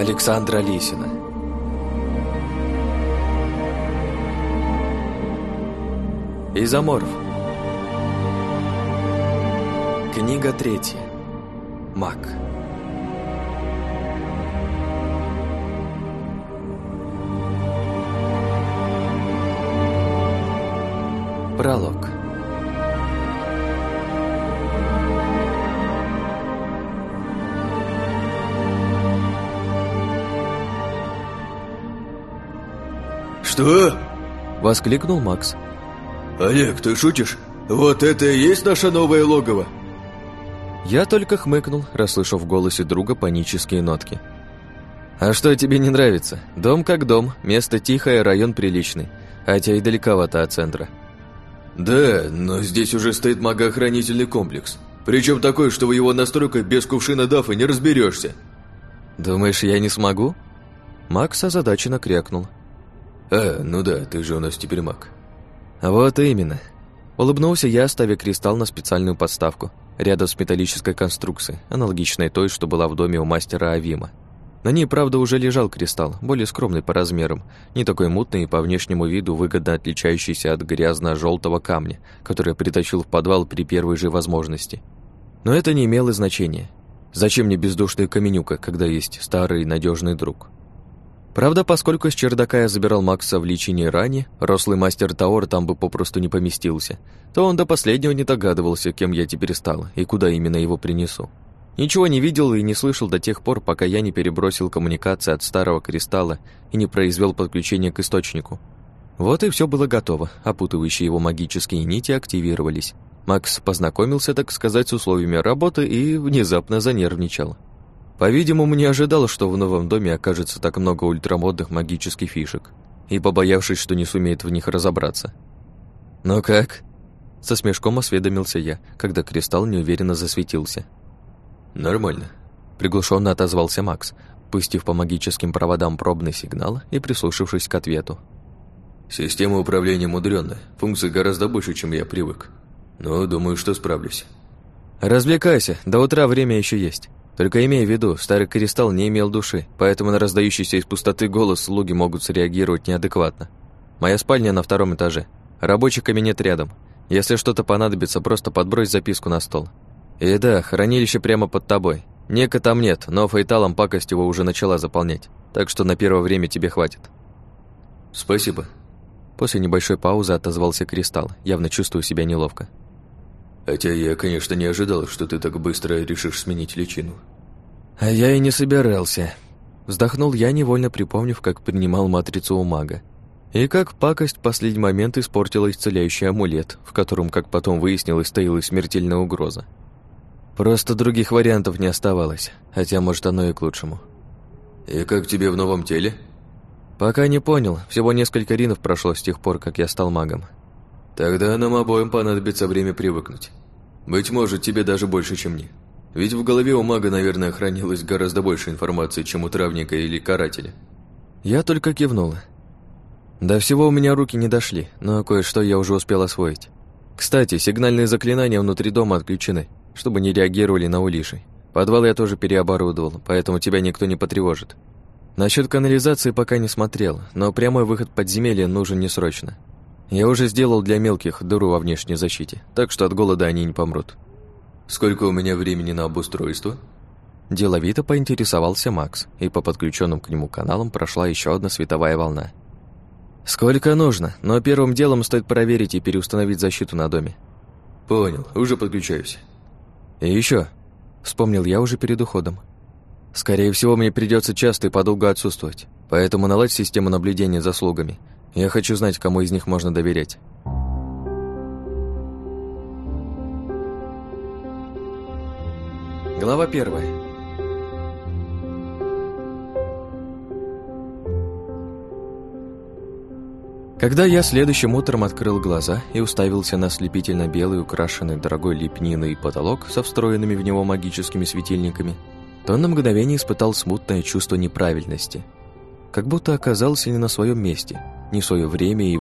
Александра Лисина. Изоморф. Книга 3. Маг. Пролог. «Что?» — воскликнул Макс. «Олег, ты шутишь? Вот это и есть наше новое логово?» Я только хмыкнул, расслышав в голосе друга панические нотки. «А что тебе не нравится? Дом как дом, место тихое, район приличный, хотя и далековато от центра». «Да, но здесь уже стоит магоохранительный комплекс. Причем такой, что в его настройках без кувшина дафа не разберешься». «Думаешь, я не смогу?» Макс озадаченно крякнул. Ну да, ты же у нас теперь маг». «Вот именно». Улыбнулся я, ставя кристалл на специальную подставку, рядом с металлической конструкцией, аналогичной той, что была в доме у мастера Авима. На ней, правда, уже лежал кристалл, более скромный по размерам, не такой мутный и по внешнему виду выгодно отличающийся от грязно-желтого камня, который я притащил в подвал при первой же возможности. Но это не имело значения. Зачем мне бездушная каменюка, когда есть старый надежный друг? Правда, поскольку с чердака я забирал Макса в личине ранее, рослый мастер Таор там бы попросту не поместился, то он до последнего не догадывался, кем я теперь стал и куда именно его принесу. Ничего не видел и не слышал до тех пор, пока я не перебросил коммуникации от старого кристалла и не произвел подключение к источнику. Вот и все было готово, опутывающие его магические нити активировались. Макс познакомился, так сказать, с условиями работы и внезапно занервничал. По-видимому, не ожидал, что в новом доме окажется так много ультрамодных магических фишек, и побоявшись, что не сумеет в них разобраться. «Ну как?» — со смешком осведомился я, когда кристалл неуверенно засветился. «Нормально», — приглушенно отозвался Макс, пустив по магическим проводам пробный сигнал и прислушавшись к ответу. «Система управления мудрёная, функций гораздо больше, чем я привык. Но думаю, что справлюсь». «Развлекайся, до утра время еще есть. Только имей в виду, старый кристалл не имел души, поэтому на раздающийся из пустоты голос слуги могут среагировать неадекватно. Моя спальня на 2-м этаже, рабочий кабинет рядом. Если что-то понадобится, просто подбрось записку на стол. И да, хранилище прямо под тобой. Нека там нет, но фейталом пакость его уже начала заполнять, так что на первое время тебе хватит». «Спасибо». После небольшой паузы отозвался кристалл, явно чувствуя себя неловко. «Хотя я, конечно, не ожидал, что ты так быстро решишь сменить личину». «А я и не собирался». Вздохнул я, невольно припомнив, как принимал матрицу у мага. И как пакость в последний момент испортила исцеляющий амулет, в котором, как потом выяснилось, таилась смертельная угроза. Просто других вариантов не оставалось, хотя, может, оно и к лучшему. «И как тебе в новом теле?» «Пока не понял, всего несколько ринов прошло с тех пор, как я стал магом». «Тогда нам обоим понадобится время привыкнуть. Быть может, тебе даже больше, чем мне. Ведь в голове у мага, наверное, хранилось гораздо больше информации, чем у травника или карателя». Я только кивнула. До всего у меня руки не дошли, но кое-что я уже успел освоить. Кстати, сигнальные заклинания внутри дома отключены, чтобы не реагировали на улиши. Подвал я тоже переоборудовал, поэтому тебя никто не потревожит. Насчет канализации пока не смотрел, но прямой выход подземелья нужен не срочно. Я уже сделал для мелких дыру во внешней защите, так что от голода они не помрут. «Сколько у меня времени на обустройство?» Деловито поинтересовался Макс, и по подключенным к нему каналам прошла еще одна световая волна. «Сколько нужно, но первым делом стоит проверить и переустановить защиту на доме». «Понял, уже подключаюсь». «И еще», — вспомнил я уже перед уходом. «Скорее всего, мне придется часто и подолгу отсутствовать, поэтому наладь систему наблюдения за слугами. Я хочу знать, кому из них можно доверять». Глава 1. Когда я следующим утром открыл глаза и уставился на ослепительно белый, украшенный дорогой лепниной потолок со встроенными в него магическими светильниками, то на мгновение испытал смутное чувство неправильности. Как будто оказался не на своем месте, не в свое время и